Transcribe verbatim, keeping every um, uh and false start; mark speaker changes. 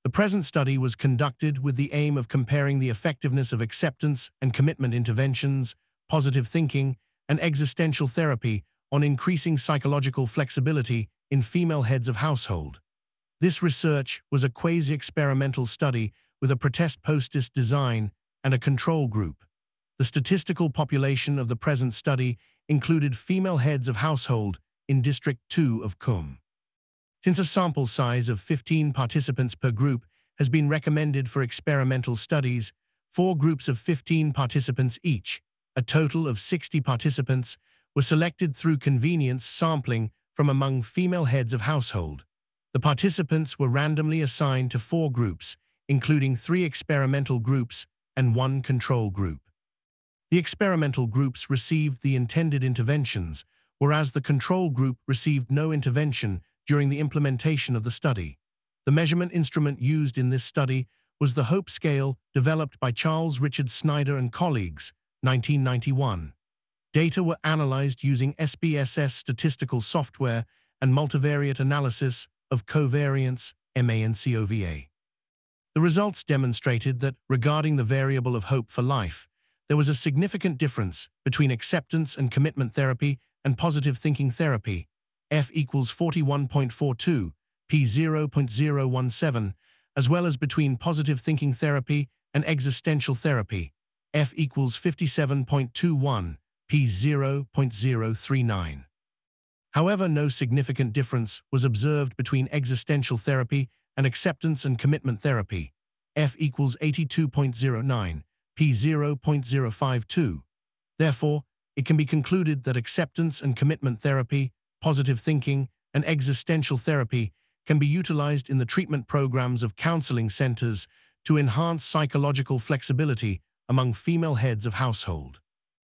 Speaker 1: The present study was conducted with the aim of comparing the effectiveness of acceptance and commitment interventions, positive thinking, and existential therapy on increasing psychological flexibility in female heads of household. This research was a quasi-experimental study with a pretest-post design and a control group. The statistical population of the present study included female heads of household in District two of C U M. Since a sample size of fifteen participants per group has been recommended for experimental studies, four groups of fifteen participants each, a total of sixty participants, were selected through convenience sampling from among female heads of household. The participants were randomly assigned to four groups, including three experimental groups and one control group. The experimental groups received the intended interventions, whereas the control group received no intervention during the implementation of the study. The measurement instrument used in this study was the HOPE scale developed by Charles Richard Snyder and colleagues, nineteen ninety-one. Data were analyzed using S P S S statistical software and multivariate analysis of covariance, MANCOVA. The results demonstrated that, regarding the variable of hope for life, there was a significant difference between acceptance and commitment therapy and positive thinking therapy, F equals forty-one point four two, P zero point zero one seven, as well as between positive thinking therapy and existential therapy, F equals fifty-seven point two one, P zero point zero three nine. However, no significant difference was observed between existential therapy and acceptance and commitment therapy, F equals eighty-two point zero nine, P zero point zero five two. Therefore, it can be concluded that acceptance and commitment therapy, positive thinking, and existential therapy can be utilized in the treatment programs of counseling centers to enhance psychological flexibility among female heads of household.